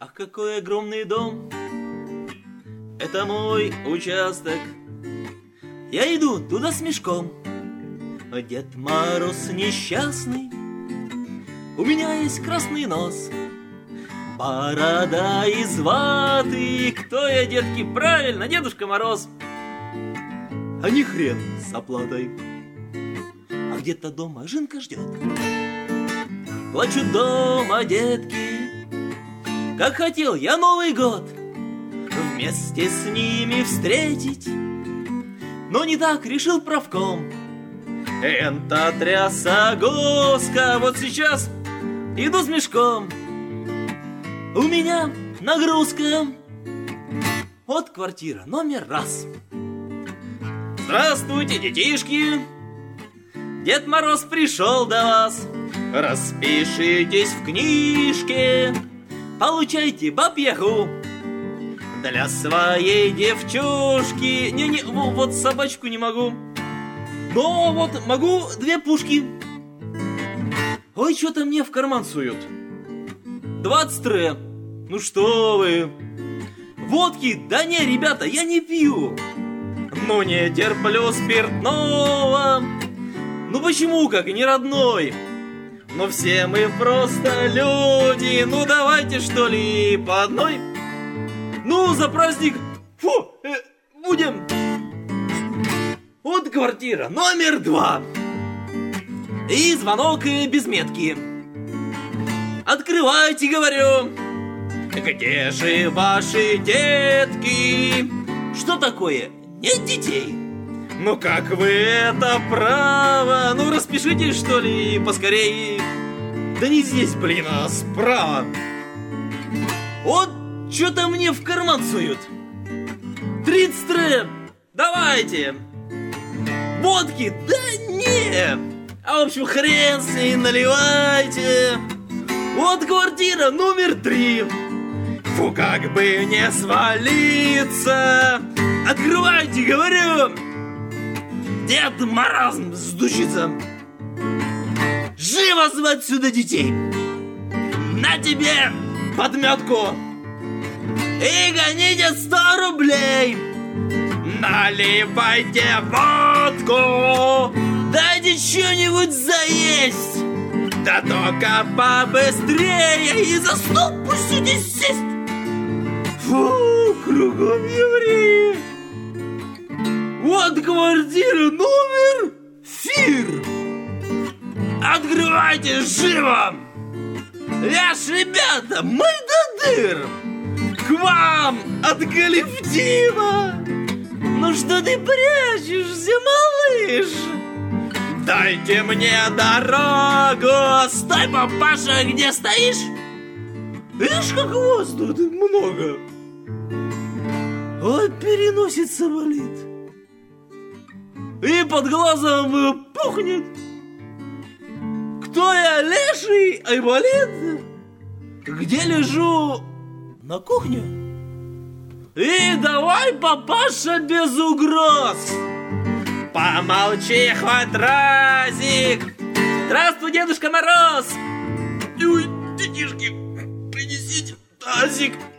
Ах, какой огромный дом! Это мой участок. Я иду туда с мешком. Дед Мороз несчастный, у меня есть красный нос, борода из ваты. Кто я, детки? Правильно, Дедушка Мороз. А не хрен с оплатой. А где-то дома Жинка ждет. Плачут дома детки. Как хотел я Новый год вместе с ними встретить, но не так решил правком. Энта трясогузка, вот сейчас иду с мешком. У меня нагрузка. Вот квартира номер раз. Здравствуйте, детишки! Дед Мороз пришел до вас. Распишитесь в книжке, получайте баб-ягу для своей девчушки. Не, вот собачку не могу. Но вот могу 2 пушки. Ой, что-то мне в карман суют. 23. Ну что вы? Водки? Да не, ребята, я не пью. Ну не терплю спиртного. Ну почему, как не родной? Ну все мы просто люди. Ну давайте что ли по одной. Ну за праздник будем. Вот квартира номер 2. И звонок без метки. Открывайте, говорю. Где же ваши детки? Что такое? Нет детей? Ну как вы это право? Ну распишитесь что ли поскорее. Да не здесь, блин, а справа. Вот что-то мне в карман суют. 33. Давайте. Водки? Да не. А в общем, хрен с ней, наливайте. Вот квартира номер 3. Фу, как бы не свалиться. Открывайте, говорю. Дед Мороз сдучится. Живо звать сюда детей. На тебе подметку. И гоните 100 рублей. Наливайте водку. Дайте что-нибудь заесть. Да только побыстрее. И за стол пусть здесь сесть. Фу, кругом евреи. Вот квартира номер 4. Открывайте живо. Ляж, ребята, мы до дыр. К вам от коллектива. Ну что ты прячешься, малыш? Дайте мне дорогу. Стой, папаша, где стоишь? Видишь, как вас тут много. Ой, переносица болит. И под глазом пухнет. Кто я, леший, айболит? Где лежу? На кухне. И давай, папаша, без угроз. Помолчи хоть разик. Здравствуй, Дедушка Мороз. Ой, детишки, принесите тазик.